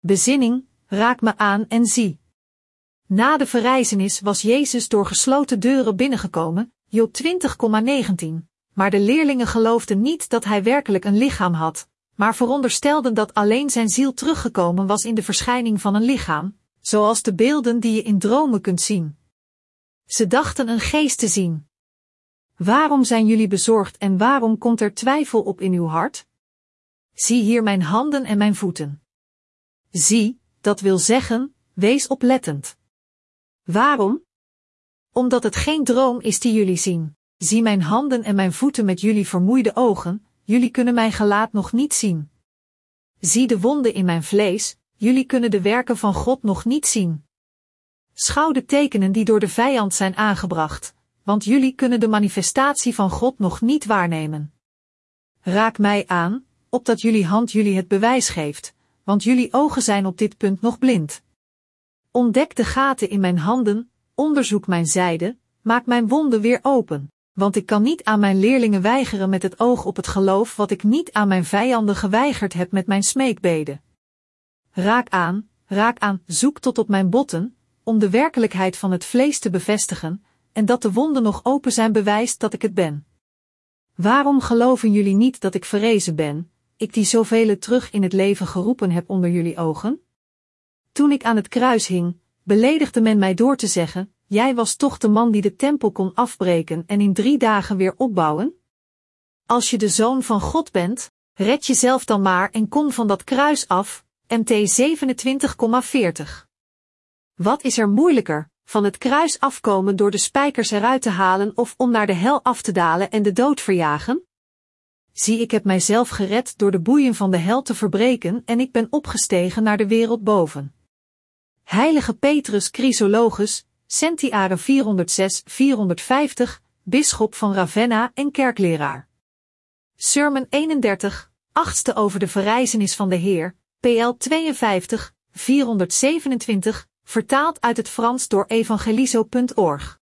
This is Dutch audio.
Bezinning, raak me aan en zie. Na de verrijzenis was Jezus door gesloten deuren binnengekomen, Job 20,19. Maar de leerlingen geloofden niet dat hij werkelijk een lichaam had, maar veronderstelden dat alleen zijn ziel teruggekomen was in de verschijning van een lichaam, zoals de beelden die je in dromen kunt zien. Ze dachten een geest te zien. Waarom zijn jullie bezorgd en waarom komt er twijfel op in uw hart? Zie hier mijn handen en mijn voeten. Zie, dat wil zeggen, wees oplettend. Waarom? Omdat het geen droom is die jullie zien. Zie mijn handen en mijn voeten met jullie vermoeide ogen, jullie kunnen mijn gelaat nog niet zien. Zie de wonden in mijn vlees, jullie kunnen de werken van God nog niet zien. Schouw de tekenen die door de vijand zijn aangebracht, want jullie kunnen de manifestatie van God nog niet waarnemen. Raak mij aan, opdat jullie hand jullie het bewijs geeft, want jullie ogen zijn op dit punt nog blind. Ontdek de gaten in mijn handen, onderzoek mijn zijde, maak mijn wonden weer open, want ik kan niet aan mijn leerlingen weigeren met het oog op het geloof wat ik niet aan mijn vijanden geweigerd heb met mijn smeekbeden. Raak aan, zoek tot op mijn botten, om de werkelijkheid van het vlees te bevestigen, en dat de wonden nog open zijn bewijst dat ik het ben. Waarom geloven jullie niet dat ik verrezen ben, ik die zoveel terug in het leven geroepen heb onder jullie ogen? Toen ik aan het kruis hing, beledigde men mij door te zeggen, jij was toch de man die de tempel kon afbreken en in 3 dagen weer opbouwen? Als je de Zoon van God bent, red jezelf dan maar en kom van dat kruis af, MT 27,40. Wat is er moeilijker, van het kruis afkomen door de spijkers eruit te halen of om naar de hel af te dalen en de dood verjagen? Zie, ik heb mijzelf gered door de boeien van de hel te verbreken en ik ben opgestegen naar de wereld boven. Heilige Petrus Chrysologus, Centiare 406-450, bisschop van Ravenna en kerkleraar. Sermon 31, 8e over de verrijzenis van de Heer, PL 52, 427, vertaald uit het Frans door evangelizo.org.